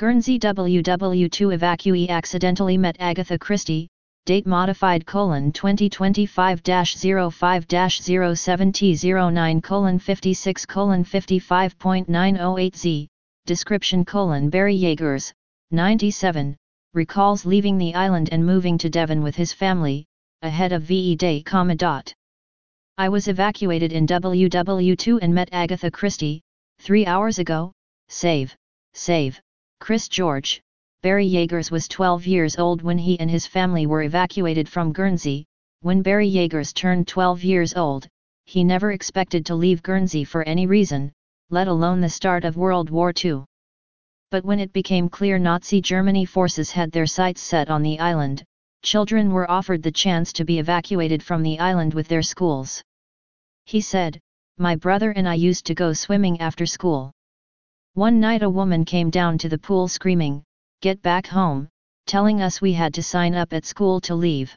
Guernsey WW2 evacuee accidentally met Agatha Christie, date modified 2025-05-07T09:56:55.908Z, description Barry Yeagers, 97, recalls leaving the island and moving to Devon with his family, ahead of VE Day, I was evacuated in WW2 and met Agatha Christie, 3 hours ago, save, Chris George. Barry Yeagers was 12 years old when he and his family were evacuated from Guernsey. When Barry Yeagers turned 12 years old, he never expected to leave Guernsey for any reason, let alone the start of World War II. But when it became clear Nazi Germany forces had their sights set on the island, children were offered the chance to be evacuated from the island with their schools. He said, "My brother and I used to go swimming after school. One night a woman came down to the pool screaming, 'Get back home,' telling us we had to sign up at school to leave.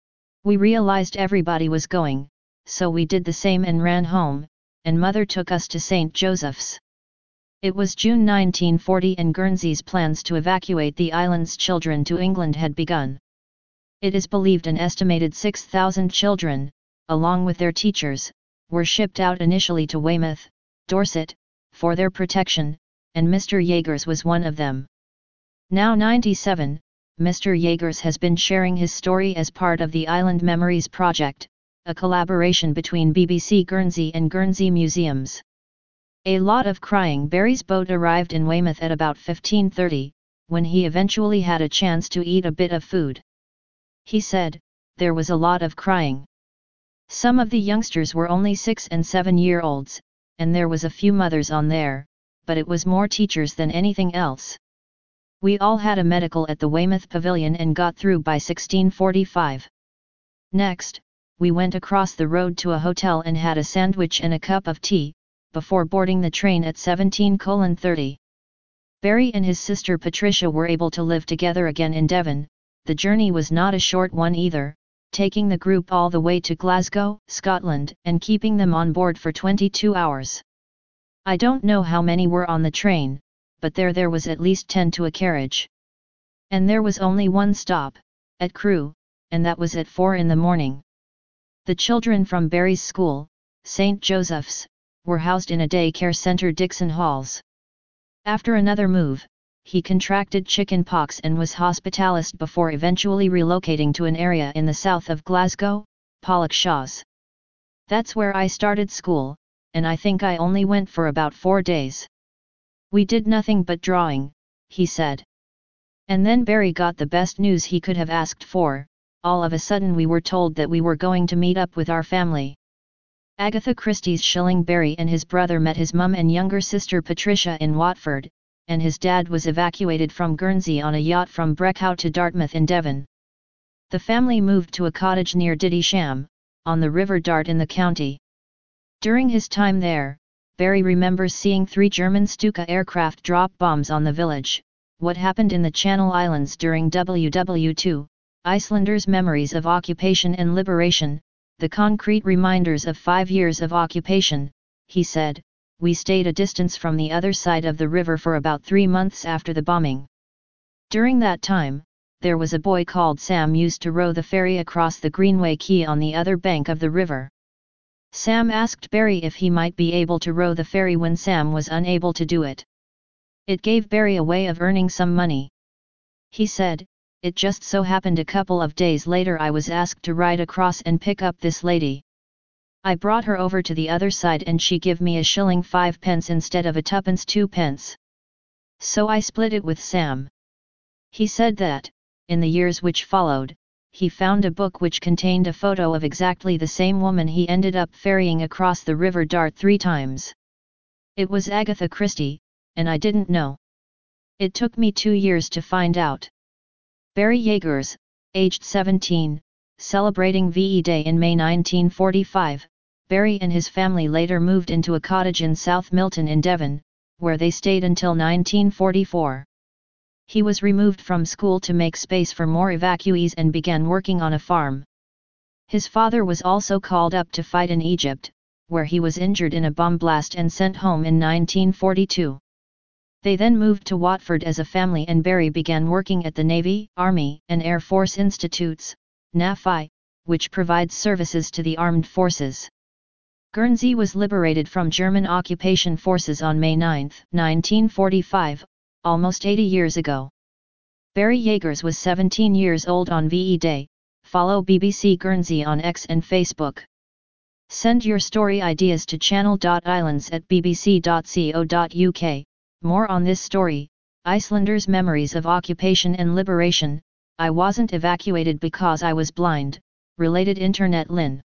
We realized everybody was going, so we did the same and ran home, and mother took us to St. Joseph's." It was June 1940 and Guernsey's plans to evacuate the island's children to England had begun. It is believed an estimated 6,000 children, along with their teachers, were shipped out initially to Weymouth, Dorset, for their protection, and Mr. Yeagers was one of them. Now 97, Mr. Yeagers has been sharing his story as part of the Island Memories Project, a collaboration between BBC Guernsey and Guernsey Museums. A lot of crying. Barry's boat arrived in Weymouth at about 15:30, when he eventually had a chance to eat a bit of food. He said, "There was a lot of crying. Some of the youngsters were only 6 and 7-year-olds, and there was a few mothers on there, but it was more teachers than anything else. We all had a medical at the Weymouth Pavilion and got through by 16:45. Next, we went across the road to a hotel and had a sandwich and a cup of tea, before boarding the train at 17:30. Barry and his sister Patricia were able to live together again in Devon. The journey was not a short one either, taking the group all the way to Glasgow, Scotland, and keeping them on board for 22 hours. I don't know how many were on the train, but there was at least 10 to a carriage. And there was only one stop, at Crewe, and that was at 4 in the morning. The children from Barry's school, St. Joseph's, were housed in a daycare centre, Dixon Halls. After another move, he contracted chicken pox and was hospitalised before eventually relocating to an area in the south of Glasgow, Pollokshaws. That's where I started school, and I think I only went for about 4 days. We did nothing but drawing," he said. And then Barry got the best news he could have asked for. All of a sudden we were told that we were going to meet up with our family. Agatha Christie's shilling Barry and his brother met his mum and younger sister Patricia in Watford, and his dad was evacuated from Guernsey on a yacht from Brecqhou to Dartmouth in Devon. The family moved to a cottage near Diddysham, on the River Dart in the county. During his time there, Barry remembers seeing 3 German Stuka aircraft drop bombs on the village. What happened in the Channel Islands during WW2, Icelanders' memories of occupation and liberation, the concrete reminders of 5 years of occupation, he said. "We stayed a distance from the other side of the river for about 3 months after the bombing. During that time, there was a boy called Sam used to row the ferry across the Greenway Quay on the other bank of the river. Sam asked Barry if he might be able to row the ferry when Sam was unable to do it. It gave Barry a way of earning some money. He said, "It just so happened a couple of days later I was asked to ride across and pick up this lady. I brought her over to the other side and she give me a shilling 5 pence instead of a 2 2 pence. So I split it with Sam." He said that, in the years which followed, he found a book which contained a photo of exactly the same woman he ended up ferrying across the River Dart 3 times. It was Agatha Christie, and I didn't know. It took me 2 years to find out. Barry Yeagers, aged 17, celebrating VE Day in May 1945, Barry and his family later moved into a cottage in South Milton in Devon, where they stayed until 1944. He was removed from school to make space for more evacuees and began working on a farm. His father was also called up to fight in Egypt, where he was injured in a bomb blast and sent home in 1942. They then moved to Watford as a family, and Barry began working at the Navy, Army, and Air Force Institutes, NAFI, which provides services to the armed forces. Guernsey was liberated from German occupation forces on May 9, 1945, almost 80 years ago. Barry Yeagers was 17 years old on VE Day. Follow BBC Guernsey on X and Facebook. Send your story ideas to channel.islands@bbc.co.uk. More on this story: Icelanders' memories of occupation and liberation. I wasn't evacuated because I was blind. Related Internet Lin.